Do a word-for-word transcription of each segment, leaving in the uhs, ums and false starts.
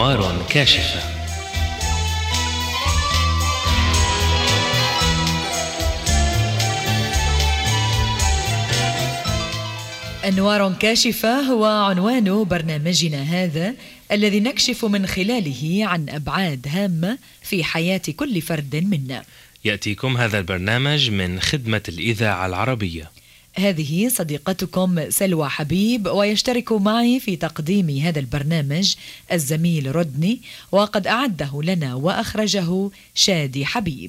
أنوار كاشفة. أنوار كاشفة هو عنوان برنامجنا هذا، الذي نكشف من خلاله عن أبعاد هامة في حياة كل فرد منا. يأتيكم هذا البرنامج من خدمة الإذاعة العربية. هذه صديقتكم سلوى حبيب، ويشترك معي في تقديم هذا البرنامج الزميل رودني، وقد أعده لنا وأخرجه شادي حبيب.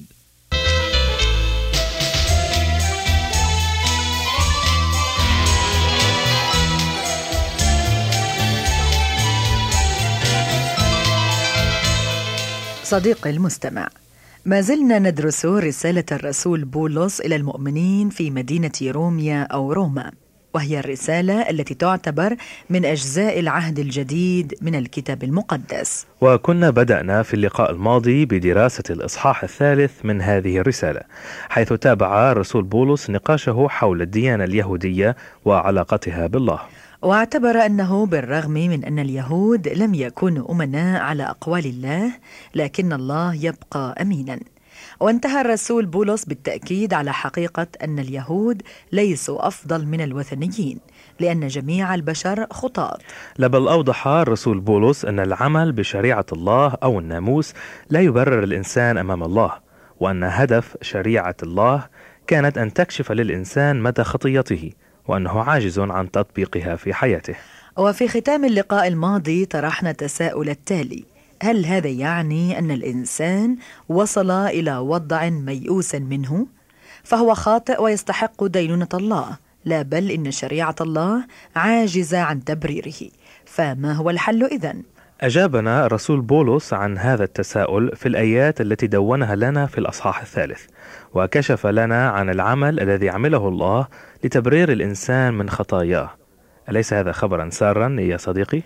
صديقي المستمع، ما زلنا ندرس رسالة الرسول بولس إلى المؤمنين في مدينة روميا أو روما، وهي الرسالة التي تعتبر من أجزاء العهد الجديد من الكتاب المقدس. وكنا بدأنا في اللقاء الماضي بدراسة الإصحاح الثالث من هذه الرسالة، حيث تابع الرسول بولس نقاشه حول الديانة اليهودية وعلاقتها بالله، واعتبر أنه بالرغم من أن اليهود لم يكونوا أمناء على أقوال الله، لكن الله يبقى أمينا. وانتهى الرسول بولس بالتأكيد على حقيقة أن اليهود ليسوا أفضل من الوثنيين، لأن جميع البشر خطاة. لا بل أوضح الرسول بولس أن العمل بشريعة الله أو الناموس لا يبرر الإنسان أمام الله، وأن هدف شريعة الله كانت أن تكشف للإنسان مدى خطيته، وأنه عاجز عن تطبيقها في حياته. وفي ختام اللقاء الماضي طرحنا التساؤل التالي: هل هذا يعني أن الإنسان وصل إلى وضع ميؤوس منه؟ فهو خاطئ ويستحق دينونة الله، لا بل إن شريعة الله عاجزة عن تبريره. فما هو الحل إذن؟ أجابنا الرسول بولس عن هذا التساؤل في الآيات التي دونها لنا في الأصحاح الثالث، وكشف لنا عن العمل الذي عمله الله لتبرير الإنسان من خطاياه. أليس هذا خبرا سارا يا صديقي؟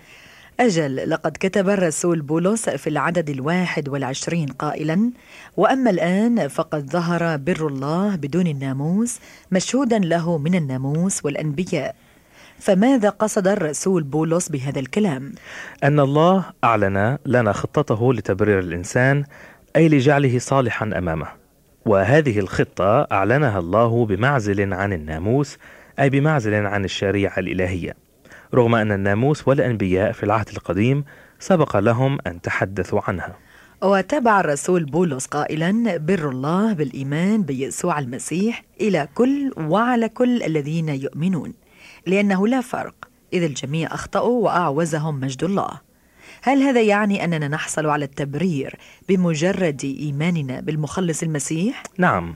أجل، لقد كتب الرسول بولس في العدد الواحد والعشرين قائلا: وأما الآن فقد ظهر بر الله بدون الناموس، مشهودا له من الناموس والأنبياء. فماذا قصد الرسول بولس بهذا الكلام؟ أن الله أعلن لنا خطته لتبرير الإنسان، أي لجعله صالحا أمامه، وهذه الخطة أعلنها الله بمعزل عن الناموس، أي بمعزل عن الشريعة الإلهية، رغم أن الناموس والأنبياء في العهد القديم سبق لهم أن تحدثوا عنها. وتابع الرسول بولس قائلا: بر الله بالإيمان بيسوع المسيح إلى كل وعلى كل الذين يؤمنون، لأنه لا فرق، إذ الجميع أخطأوا وأعوزهم مجد الله. هل هذا يعني أننا نحصل على التبرير بمجرد إيماننا بالمخلص المسيح؟ نعم،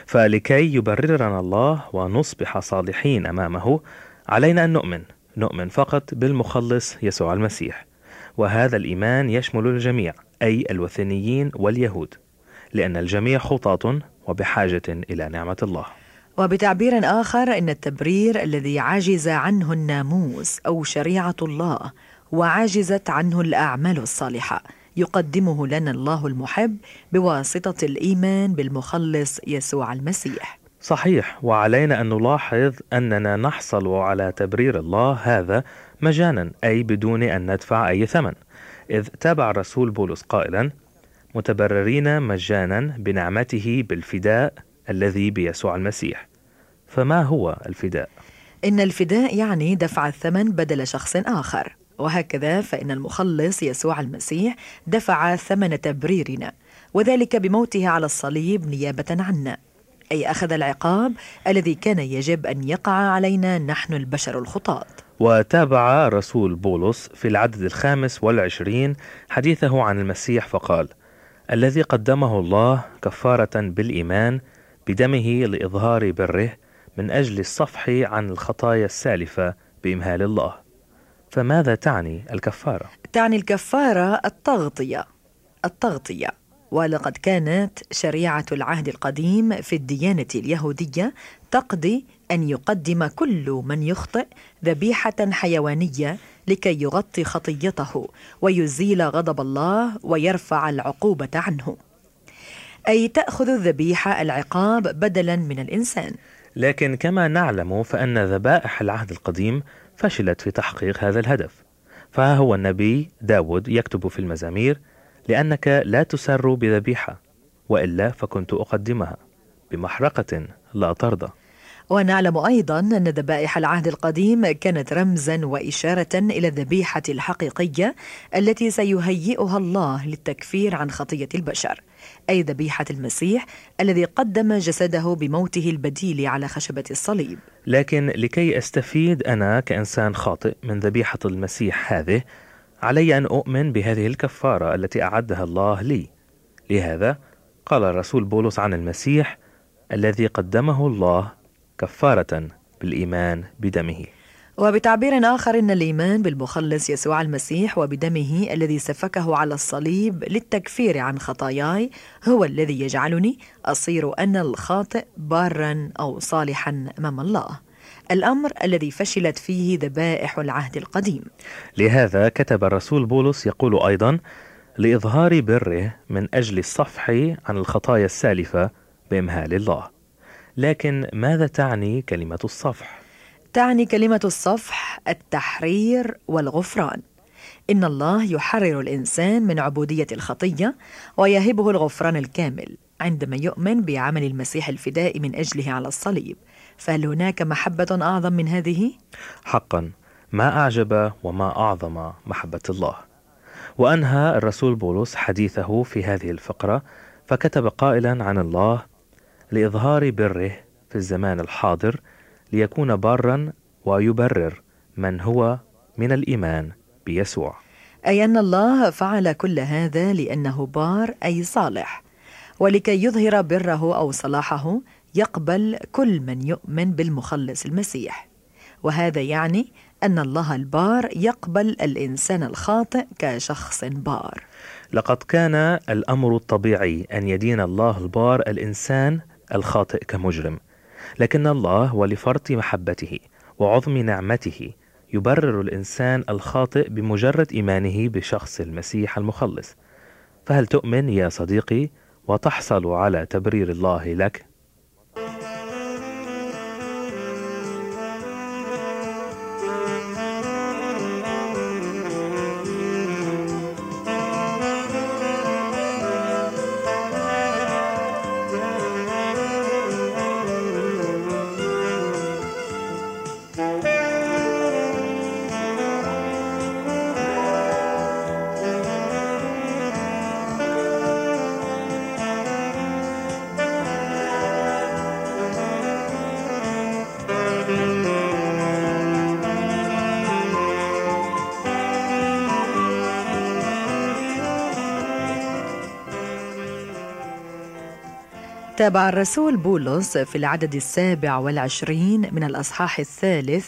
فلكي يبررنا الله ونصبح صالحين أمامه علينا أن نؤمن نؤمن فقط بالمخلص يسوع المسيح، وهذا الإيمان يشمل الجميع، أي الوثنيين واليهود، لأن الجميع خطاة وبحاجة إلى نعمة الله. وبتعبير آخر، إن التبرير الذي عجز عنه الناموس أو شريعة الله وعجزت عنه الأعمال الصالحة يقدمه لنا الله المحب بواسطة الإيمان بالمخلص يسوع المسيح. صحيح، وعلينا أن نلاحظ أننا نحصل على تبرير الله هذا مجانا، أي بدون أن ندفع أي ثمن، إذ تابع الرسول بولس قائلا: متبررين مجانا بنعمته بالفداء الذي بيسوع المسيح. فما هو الفداء؟ إن الفداء يعني دفع الثمن بدل شخص آخر، وهكذا فإن المخلص يسوع المسيح دفع ثمن تبريرنا، وذلك بموته على الصليب نيابة عنا، أي أخذ العقاب الذي كان يجب أن يقع علينا نحن البشر الخطاة. وتابع رسول بولس في العدد الخامس والعشرين حديثه عن المسيح فقال: الذي قدمه الله كفارة بالإيمان بدمه لإظهار بره من أجل الصفح عن الخطايا السالفة بإمهال الله. فماذا تعني الكفارة؟ تعني الكفارة التغطية التغطية ولقد كانت شريعة العهد القديم في الديانة اليهودية تقضي أن يقدم كل من يخطئ ذبيحة حيوانية لكي يغطي خطيته ويزيل غضب الله ويرفع العقوبة عنه، أي تأخذ الذبيحة العقاب بدلا من الإنسان. لكن كما نعلم فأن ذبائح العهد القديم فشلت في تحقيق هذا الهدف، فها هو النبي داود يكتب في المزامير: لأنك لا تسر بذبيحة، وإلا فكنت أقدمها، بمحرقة لا ترضى. ونعلم أيضا أن ذبائح العهد القديم كانت رمزا وإشارة إلى الذبيحة الحقيقية التي سيهيئها الله للتكفير عن خطية البشر، أي ذبيحة المسيح الذي قدم جسده بموته البديل على خشبة الصليب. لكن لكي أستفيد أنا كإنسان خاطئ من ذبيحة المسيح هذه، علي أن أؤمن بهذه الكفارة التي أعدها الله لي. لهذا قال الرسول بولس عن المسيح: الذي قدمه الله كفارة بالإيمان بدمه. وبتعبير آخر، إن الإيمان بالمخلص يسوع المسيح وبدمه الذي سفكه على الصليب للتكفير عن خطاياي هو الذي يجعلني أصير أنا الخاطئ بارا أو صالحا أمام الله، الأمر الذي فشلت فيه ذبائح العهد القديم. لهذا كتب الرسول بولس يقول أيضا: لإظهار بره من أجل الصفح عن الخطايا السالفة بإمهال الله. لكن ماذا تعني كلمة الصفح؟ تعني كلمة الصفح التحرير والغفران. إن الله يحرر الإنسان من عبودية الخطية ويهبه الغفران الكامل عندما يؤمن بعمل المسيح الفدائي من أجله على الصليب. فهل هناك محبة أعظم من هذه؟ حقا، ما أعجب وما أعظم محبة الله. وأنهى الرسول بولس حديثه في هذه الفقرة فكتب قائلا عن الله: لإظهار بره في الزمان الحاضر ليكون بارا ويبرر من هو من الإيمان بيسوع. أي أن الله فعل كل هذا لأنه بار أي صالح، ولكي يظهر بره أو صلاحه يقبل كل من يؤمن بالمخلص المسيح. وهذا يعني أن الله البار يقبل الإنسان الخاطئ كشخص بار. لقد كان الأمر الطبيعي أن يدين الله البار الإنسان الخاطئ كمجرم، لكن الله ولفرط محبته وعظم نعمته يبرر الإنسان الخاطئ بمجرد إيمانه بشخص المسيح المخلص. فهل تؤمن يا صديقي وتحصل على تبرير الله لك؟ تابع الرسول بولس في العدد السابع والعشرين من الأصحاح الثالث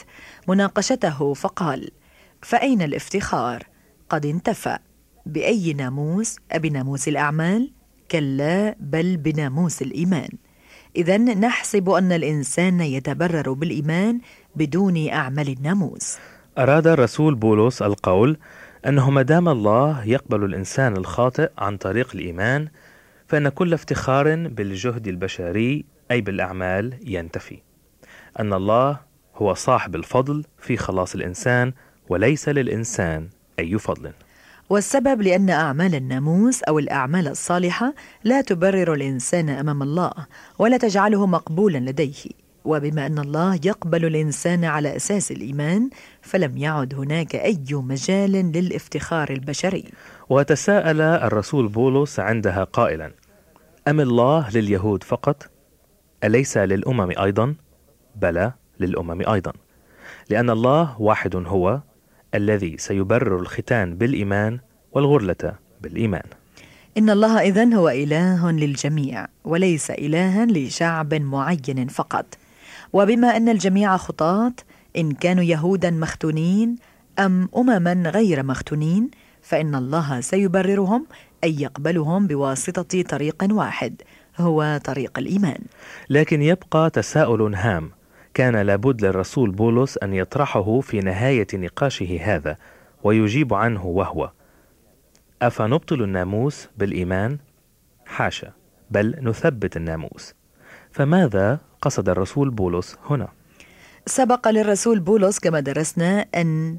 مناقشته فقال: فأين الافتخار؟ قد انتفى. بأي ناموس؟ أبناموس الأعمال؟ كلا، بل بناموس الإيمان. إذن نحسب أن الإنسان يتبرر بالإيمان بدون أعمال الناموس. أراد الرسول بولس القول أنه مدام الله يقبل الإنسان الخاطئ عن طريق الإيمان، فإن كل افتخار بالجهد البشري أي بالأعمال ينتفي. أن الله هو صاحب الفضل في خلاص الإنسان وليس للإنسان أي فضل. والسبب لأن أعمال الناموس أو الأعمال الصالحة لا تبرر الإنسان أمام الله ولا تجعله مقبولا لديه. وبما أن الله يقبل الإنسان على أساس الإيمان، فلم يعد هناك أي مجال للافتخار البشري. وتساءل الرسول بولس عندها قائلا: أم الله لليهود فقط؟ أليس للأمم أيضا؟ بلى، للأمم أيضا، لأن الله واحد هو الذي سيبرر الختان بالإيمان والغرلة بالإيمان. إن الله إذن هو إله للجميع وليس إلها لشعب معين فقط. وبما أن الجميع خطاة، إن كانوا يهودا مختونين أم أمما غير مختونين، فإن الله سيبررهم أي يقبلهم بواسطة طريق واحد هو طريق الإيمان. لكن يبقى تساؤل هام كان لابد للرسول بولس أن يطرحه في نهاية نقاشه هذا ويجيب عنه، وهو: أفنبطل الناموس بالإيمان؟ حاشا، بل نثبت الناموس. فماذا قصد الرسول بولس هنا؟ سبق للرسول بولس كما درسنا أن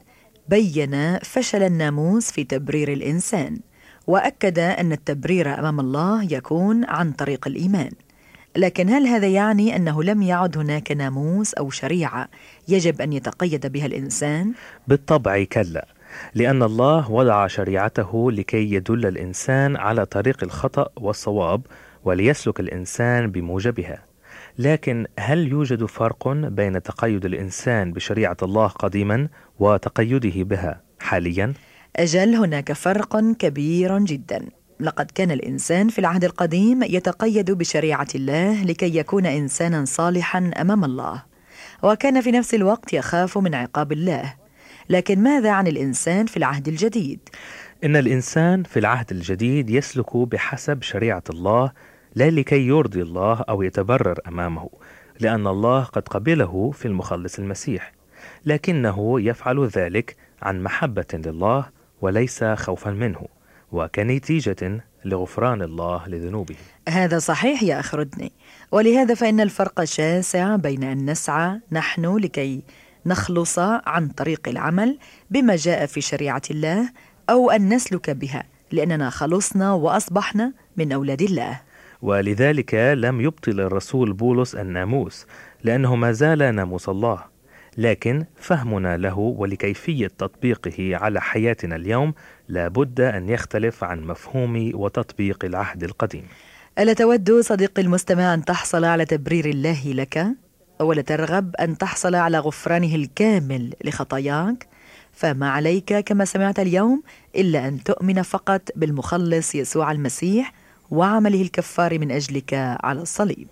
بيّن فشل الناموس في تبرير الإنسان، وأكد أن التبرير أمام الله يكون عن طريق الإيمان. لكن هل هذا يعني أنه لم يعد هناك ناموس أو شريعة يجب أن يتقيد بها الإنسان؟ بالطبع كلا، لأن الله وضع شريعته لكي يدل الإنسان على طريق الخطأ والصواب وليسلك الإنسان بموجبها. لكن هل يوجد فرق بين تقيد الإنسان بشريعة الله قديما وتقيده بها حاليا؟ أجل، هناك فرق كبير جدا. لقد كان الإنسان في العهد القديم يتقيد بشريعة الله لكي يكون إنسانا صالحا أمام الله، وكان في نفس الوقت يخاف من عقاب الله. لكن ماذا عن الإنسان في العهد الجديد؟ إن الإنسان في العهد الجديد يسلك بحسب شريعة الله، لا لكي يرضي الله أو يتبرر أمامه، لأن الله قد قبله في المخلص المسيح، لكنه يفعل ذلك عن محبة لله وليس خوفا منه، وكنتيجة لغفران الله لذنوبه. هذا صحيح يا أخ ردني، ولهذا فإن الفرق شاسع بين أن نسعى نحن لكي نخلص عن طريق العمل بما جاء في شريعة الله، أو أن نسلك بها لأننا خلصنا وأصبحنا من أولاد الله. ولذلك لم يبطل الرسول بولس الناموس، لأنه ما زال ناموس الله، لكن فهمنا له ولكيفية تطبيقه على حياتنا اليوم لابد أن يختلف عن مفهوم وتطبيق العهد القديم. ألا تود صديقي المستمع أن تحصل على تبرير الله لك؟ ولا ترغب أن تحصل على غفرانه الكامل لخطاياك؟ فما عليك كما سمعت اليوم إلا أن تؤمن فقط بالمخلص يسوع المسيح وعمله الكفار من أجلك على الصليب.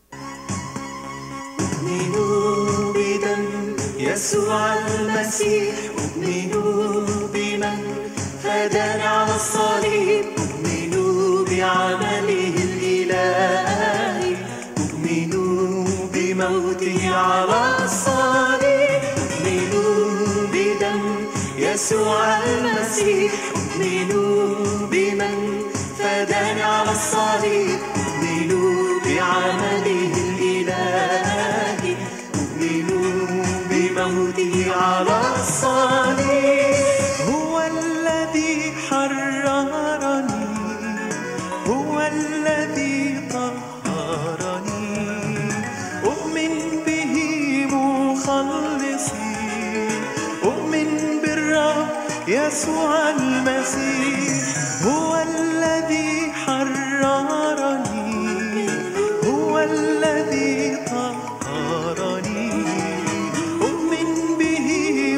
أؤمنوا بدم يسوع المسيح، أؤمنوا بمن فدانا على الصليب، أؤمنوا بعمله الإلهي، أؤمنوا بموته على الصليب، أؤمنوا بدم يسوع المسيح، أؤمنوا بمن فدانا على الصليب، أؤمنوا بعمله الإلهي، أؤمنوا بموته على الصليب. هو الذي حررني، هو الذي طهرني، أؤمن به مخلصي، أؤمن بالرب يسوع المسيح. هو الذي حررني، هو الذي طهرني، أؤمن به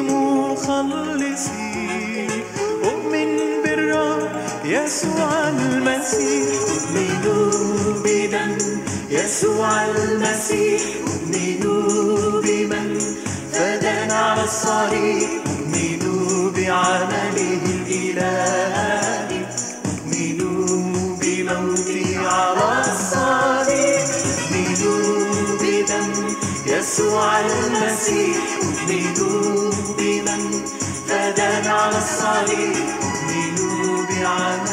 مخلصي، أؤمن بالرب يسوع المسيح. أؤمنوا بدم يسوع المسيح، أؤمنوا بمن فدانا على الصليب، أؤمنوا بعمله الإلهي، أؤمنوا بموته على الصليب، أؤمنوا بدم يسوع المسيح، أؤمنوا بمن فدانا على الصليب، أؤمنوا بعمله